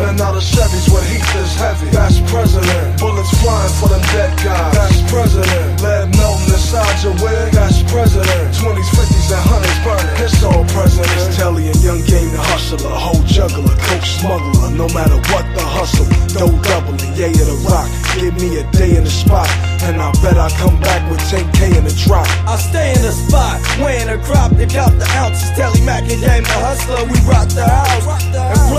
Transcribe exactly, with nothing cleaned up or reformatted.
Running out of Chevys with heat that's heavy. That's president. Bullets flying for them dead guys. That's president. Lead melting inside your wig. That's president. Twenties, fifties, and hundreds burning. It's all president. It's Telly and Young Game, the hustler, whole juggler, coke smuggler. No matter what the hustle, dough doubling, yay of the rock. Give me a day in the spot, and I bet I come back with ten K in the drop. I stay in the spot, weighing a crop to count the ounces. Telly Mac and Game, the hustler, we rock the house.